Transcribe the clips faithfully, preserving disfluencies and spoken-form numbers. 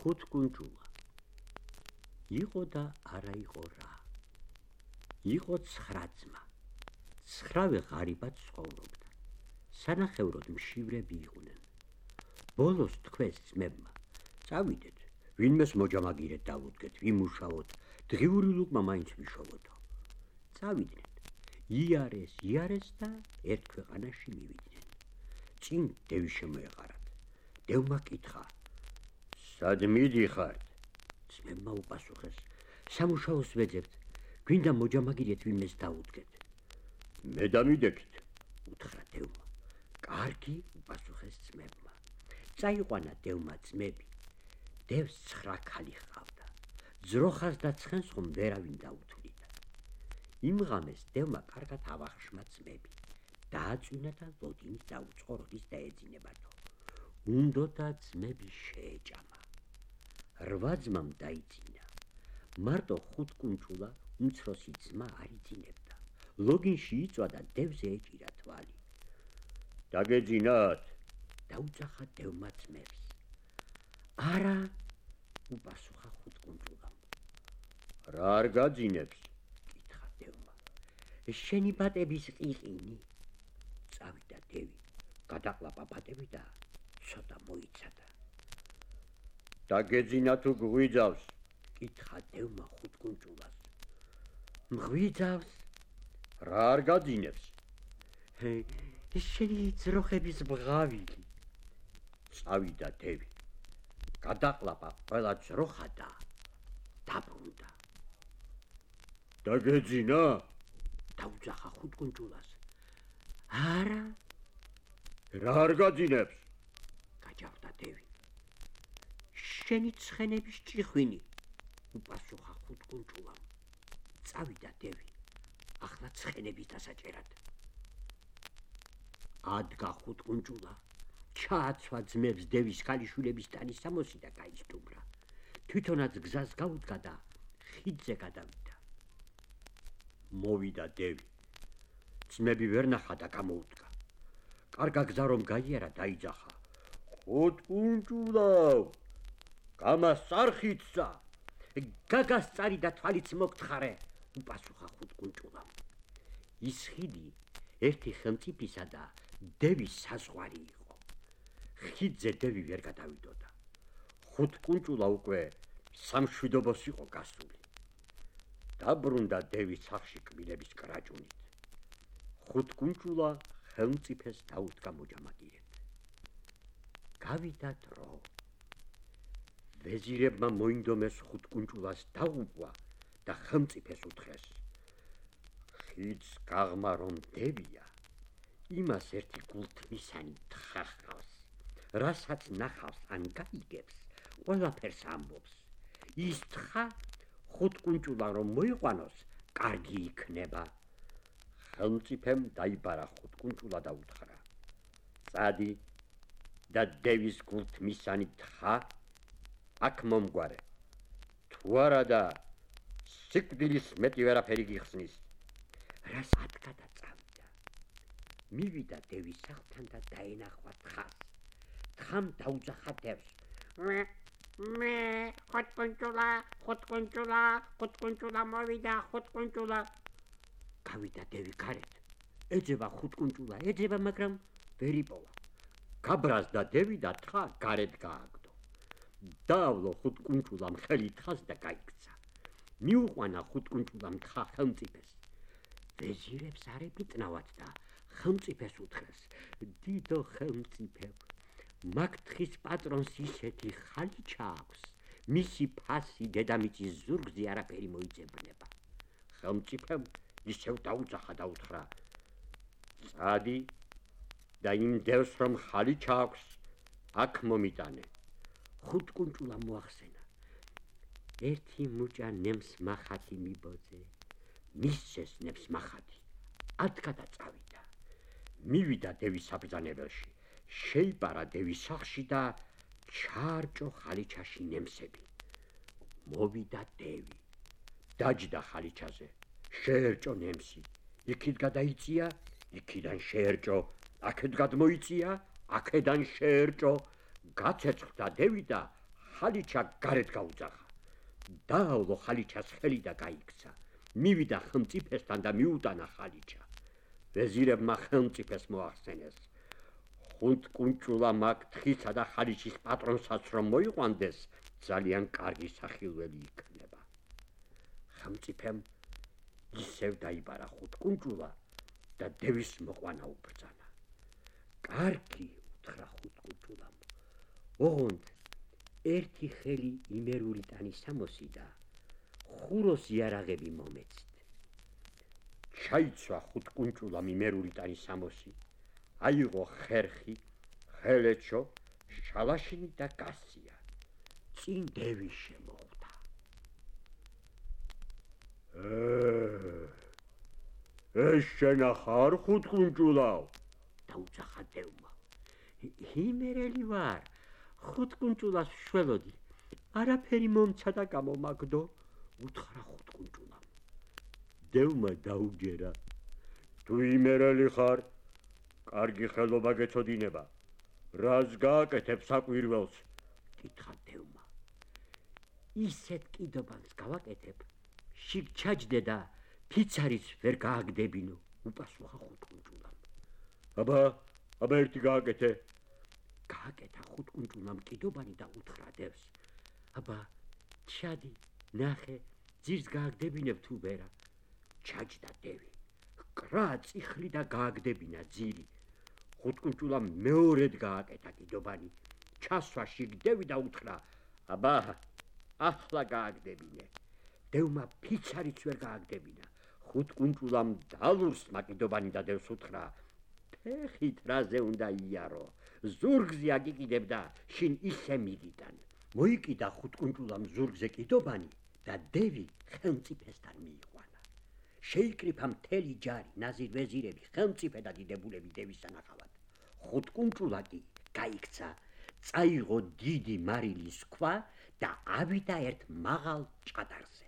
ხუთკუნჭულა. იყო და არა იყო რა. იყო ცხრა ძმა. ცხრავე ღარიბად ცხოვრობდა. სანახევროდ მშივრები იყვნენ. ბოლოს თქვეს ძმებმა, წავიდეთ, ვინმეს მოჯამაგირეთ დავუდგეთ, ვიმუშაოთ, დღიური ლუყმა მაინც ვიშოვოდო. წავიდნენ. იარეს, იარეს და ერთ ქვეყანაში მივიდნენ. წინ დევი შემოეყარათ. დევმა კითხა: სად მიდიხართ? ძმებმა უპასუხეს: სამუშაოს ვეძებთ, გვინდა მოჯამაგირეთ ვინმეს დავუდგეთ. მე დამიდექით, უთხრა დევმა. კარგი, უპასუხეს ძმებმა. წაიყვანა დევმა ძმები. დევს ცხრა ქალი ჰყავდა. ძროხას და ცხენს ხომ ვერავინ დაუთვლიდა. იმ ღამეს დევმა კარგად ავახშმა ძმები. დააწვინა და ლოდინის დაუწყო, როდის დაეძინებათო. უნდოდა ძმები შეეჭამა. რვა ძმამ დაიძინა. მარტო ხუთკუნჭულა უმცროსი ძმა არ იძინებდა. ლოგინში იწვა და დევზე ეჭირა თვალი. დაგეძინათ? დაუძახა დევმა ძმებს. არა, უპასუხა ხუთკუნჭულამ. რა არ გაძინებს? კითხა დევმა. შენი ბატების ყიყინი. წავიდა დევი, გადაყლაპა ბატები და ცოტა მოიცადა. დაგეძინა თუ გვიძავს? კითხა დევმა ხუთკუნჭულას. მღვიძავს? რა არ გაძინებს? შენი ძროხების ბღავილი. წავიდა დევი, გადაყლაპა ყველა ძროხა და დაბრუნდა. დაგეძინა? დაუძახა ხუთკუნჭულას. არა. რა არ გაძინებს? გაჯავდა დევი. შენი ცხენების ჭიხვინი, უპასუხა ხუთკუნჭულამ. წავიდა დევი, ახლა ცხენების დასაჭერად. ადგა ხუთკუნჭულა, ჩააცვა ძმებს დევის ქალიშვილების ტანის სამოსი და გაისტუმრა. თვითონაც გზას გაუდგა და ხიდზე გადავიდა. მოვიდა დევი. ძმები ვერ ნახა და გამოუდგა. კარგა გზა რომ გაიარა, დაიძახა. ხუთკუნჭულავ, გამას წარხიცა, გაგას წარი და თვალიც მოგთხარე, უპასუხა ხუთკუნჭულამ. ის ხიდი ერთი ხელმწიფისა და დევის საზღვარი იყო. ხიდზე დევი ვერ გადავიდოდა. ხუთკუნჭულა უკვე სამშვიდობოს იყო გასული. დაბრუნდა დევის სახლში კბილების კრაჭუნით. ხუთკუნჭულა ხელმწიფეს დაუდგა მოჯამაგირეთ. გავიდა დრო. ვეზირებმა მოინდომეს ხუთკუნჭულას დაღუპვა და ხელმწიფეს უთხრეს: ხიდს გაღმა რომ დევია, იმას ერთი გულთმისანი თხა ჰყავს, რასაც ნახავს ან გაიგებს, ყველაფერს ამბობს. ის თხა ხუთკუნჭულა რომ მოიყვანოს, კარგი იქნება. ხელმწიფემ დაიბარა ხუთკუნჭულა და უთხრა: წადი და დევის გულთმისანი თხა აქ მომგვარე. თუ არა და სიკვდილის მეტი ვერაფერი გიხსნის. რას ადგა და წავიდა. მივიდა დევის სახლთან და დაენახვა თხას. თხამ დაუძახა დევს: მე, მე, ხუთკუნჭულა, ხუთკუნჭულა, ხუთკუნჭულა მოვიდა, ხუთკუნჭულა. გავიდა დევი გარეთ. ეძება ხუთკუნჭულა, ეძება, მაგრამ ვერ იპოვა. გაბრაზდა დევი და თხა გარეთ გააგდო. დაავლო ხუთკუნჭულამ ხელი თხას და გაიქცა. მიუყვანა ხუთკუნჭულამ თხა ხელმწიფეს. ვეზირებს არ ებიტნავათ და ხელმწიფეს უთხრეს: დიდო ხელმწიფე, მაგ თხის პატრონს ისეთი ხალი ჩააქვს, მისი ფასი დედამიწის ზურგზე არაფერი მოიძებნება. ხელმწიფემ ისევ დაუძახა და უთხრა: წადი და იმ დევს რომ ხალი ჩააქვს, აქ მომიტანე. ხუთკუნჭულა მოახსენა: ერთი მუჭა ნემს მახათი მიბოძე, მისცეს ნემს მახათი. ადგა და წავიდა. მივიდა დევის საბრძანებელში, შეიპარა დევის სახლში და ჩაარჭო ხალიჩაში ნემსები. მოვიდა დევი, დაჯდა ხალიჩაზე, შეერჭო ნემსი. იქით გადაიწია, იქიდან შეერჭო, აქეთ გადმოიწია, აქედან შეერჭო. გაცეცხლდა დევი და ხალიჩა გარეთ გაუძახა. დაავლო ხალიჩას ხელი და გაიქცა. მივიდა ხელმწიფესთან და მიუტანა ხალიჩა. ვეზირებმა ხელმწიფეს მოახსენეს. ხუთკუნჭულა მაგ თხისა და ხალიჩის პატრონსაც რომ მოიყვანდეს, ძალიან კარგი სახილველი იქნება. ხელმწიფემ ისევ დაიბარა ხუთკუნჭულა და დევის მოყვანა უბრძანა. კარგი, უთხრა ხუთკუნჭულამ. ოღონდ ერთი ხელი იმერული ტანის ამოსიდა, ხუროს იარაღები მომეცით. ჩაიცვა ხუთკუნჭულამ იმერული ტანის ამოსი, აიღო ხერხი, ხელეჩო, შალაშინი და გასცია. წინ დევი შემოხვდა. ეს შენა ხარ ხუთკუნჭულავ? დაუძახა დევმა. იმერელი ვარ, ხუთკუნჭულას შველოდი. არაფერი მომცა და გამომაგდო, უთხრა ხუთკუნჭულამ. დევმა დაუჯერა. თუ იმერელი ხარ, კარგი ხელობა გეწოდინება. რას გააკეთებ საკვირველს? კითხა დევმა. ისეთ კიდობანს გავაკეთებ, შიგ ჩაჯდე და ფიცარიც ვერ გააგდებინო, უპასუხა ხუთკუნჭულამ. აბა, აბა ერთი გააკეთე. გააკეთა ხუთკუნჭულამ კიდობანი და უთხრა დევს. აბა, ჩადი, ნახე, ძირს გააგდებინებ თუ ვერა. ჩაჯდა დევი. კრა წიხლი და გააგდებინა ძირი. ხუთკუნჭულამ მეორედ გააკეთა კიდობანი. ჩასვა შიგ დევი და უთხრა. აბა, ახლა გააგდებინე. დევმა ფიცარიც ვერ გააგდებინა. ხუთკუნჭულამ დალურს მაკიდობანი და დევს უთხრა. ფეხით რაზე უნდა იარო, ზურგზე აგიკიდებ და შინ ისე მიგიტან. მოიკიდა ხუთკუნჭულამ ზურგზე კიდობანი და დევი ხელმწიფესთან მიიყვანა. შეიკრიფა მთელი ჯარი, ნაზირ ვეზირები, ხელმწიფე და დიდებულები დევის სანახავად. ხუთკუნჭულა კი გაიქცა, წაიღო დიდი მარილის ქვა და ავიდა ერთ მაღალ ჭადარზე.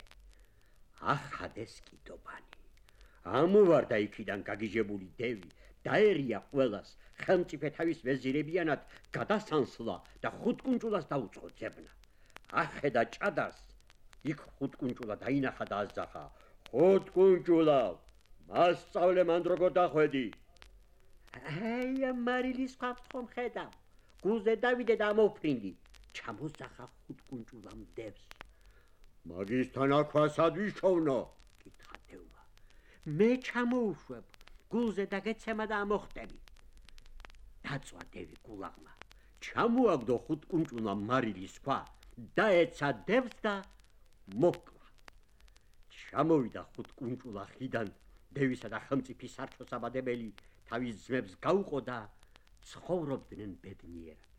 ახადეს კიდობანი. ამოვარდა იქიდან გაგიჟებული დევი, დაერია ყველას, ხელმწიფე თავის ვეზირებიანად გადასანსლა და ხუთკუნჭულას დაუწყო ძებნა. ახედა ჭადარს, იქ ხუთკუნჭულა დაინახა და აზახა. ხუთკუნჭულავ, მასწავლე მან როგორ დახვედი? აი, მარილის ქვას ხომ ხედავ, გულზე დავიდე და ამოვფრინდი. ჩამოზახა ხუთკუნჭულამ დევს. მაგისთან აქვა სად ვიშოვნო? კითხა დევმა. მე ჩამოუშვებ, გულზე დაგეცემა და ამოხტები. დაწვა დევი გულაღმა. ჩამოაგდო ხუთკუნჭულამ მარილის ქვა, დაეცა დევს და მოკლა. ჩამოვიდა ხუთკუნჭულა ხიდან, დევისა და ხელმწიფის სარჩოს აბადებელი, თავის ძმებს გაუყო და ცხოვრობდნენ ბედნიერად.